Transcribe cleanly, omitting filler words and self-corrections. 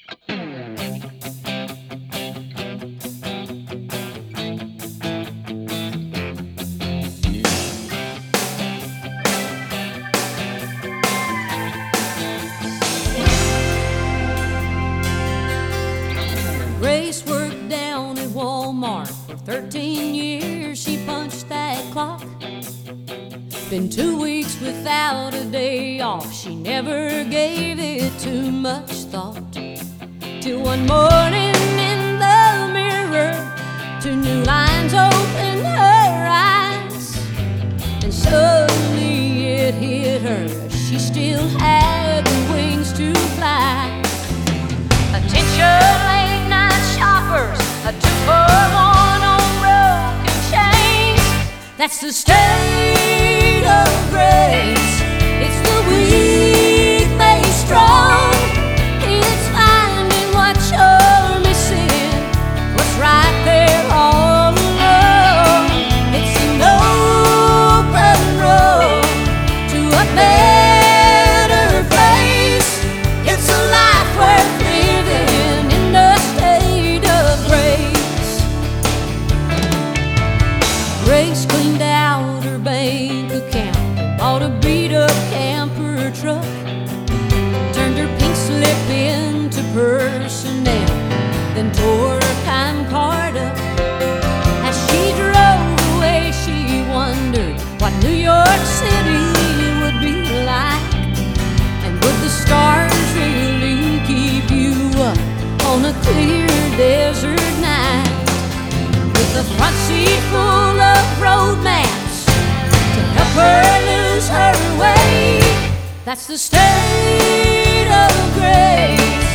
Grace worked down at Walmart for 13 years. She punched that clock. Been 2 weeks without a day off. She never gave it too much thought. Till one morning in the mirror, 2 new lines opened her eyes. And suddenly it hit her, she still had the wings to fly. Attention, late night shoppers, a 2-for-1 on broken chains. That's the state of grace. It's the weak made strong. It's finding what you're missing, what's right there all along. It's an open road to a better place. It's a life worth living in the state of grace. Grace cleaned out her bank account, bought a beat-up camper truck, turned her pink slip into personnel, then tore her time card up. As she drove away, she wondered what New York City would be like, and would the stars really keep you up on a clear desert night, with a front seat full of road maps to help her lose her way. That's the state of grace.